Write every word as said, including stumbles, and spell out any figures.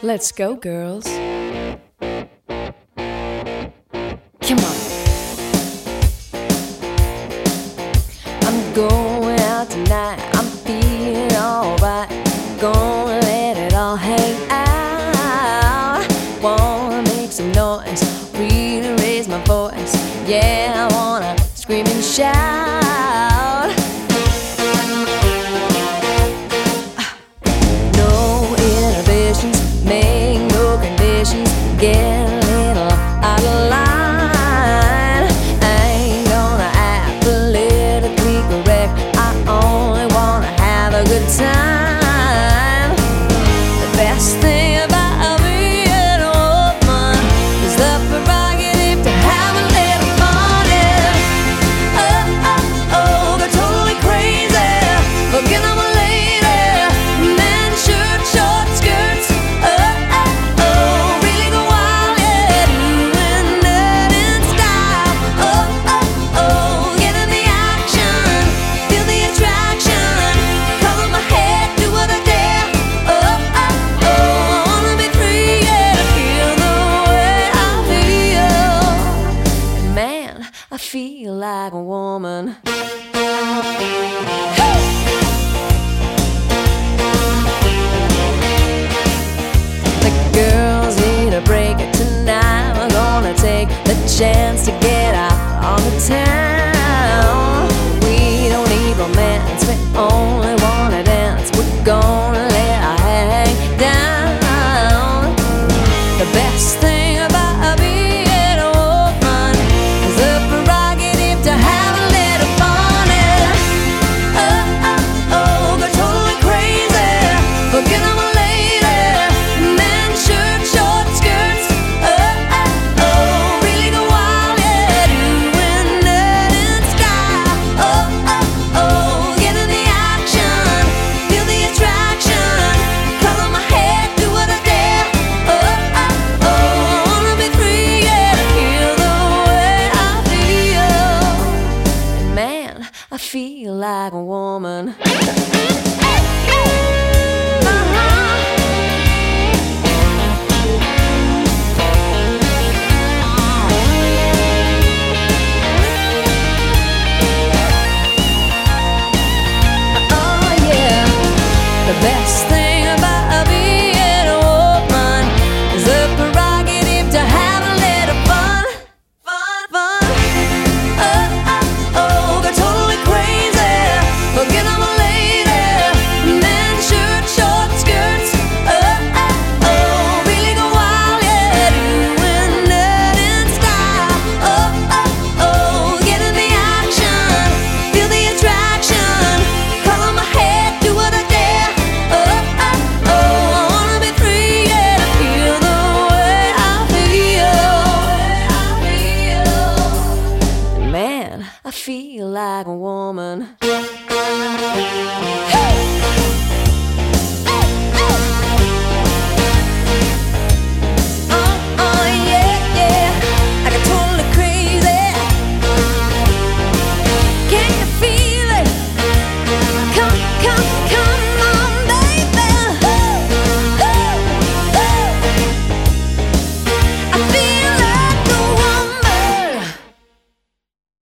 Let's go, girls. Come on. I'm going out tonight. I'm feeling alright. Gonna let it all hang out. Wanna make some noise, really raise my voice. Yeah, I wanna scream and shout. No inhibitions, make no conditions. Get a little out of line. I ain't gonna act politically correct. I only wanna have a good time. The best thing about being a woman is the prerogative to have a little fun. Yeah. Oh, oh, oh, go totally crazy. Forget I'm a lady. Men, shirt, short skirts. Oh, oh, oh, really go wild. Yeah, doing that in style. Oh, oh, oh, get in the action. Feel the attraction. Color my head, do what I dare. Oh, oh, oh, I wanna be free, yeah, to feel the way I feel. Man, I feel like a woman. The girls need a break tonight. We're gonna take the chance to get out on the town. We don't need romance, we only wanna dance. We're gonna let our hair hang down. The best thing about being a woman is the prerogative to have a little fun. Yeah. Oh, oh, oh, go totally crazy. Forget I'm a lady. Men, shirt, short skirts. Oh, oh, oh, really go wild. Yeah, doing that in style. Oh, oh, oh, get in the action. Feel the attraction. Color my head, do what I dare. Oh, oh, oh, I wanna be free, yeah, to feel the way I feel. Man, I feel like a woman. Oh yeah, the best thing about being a woman is the prerogative to have a little fun, fun, fun. Oh, oh, oh, go totally crazy. Forget I'm a lady. Men, shirt, short skirts. Oh, oh, oh, really go wild, yeah, doing that in style. Oh, oh, oh, get in the action. Feel the attraction. Color my head, do what I dare. Oh, oh, oh, I wanna be free, yeah, to feel the way I feel. Man, I feel like a woman. Hey!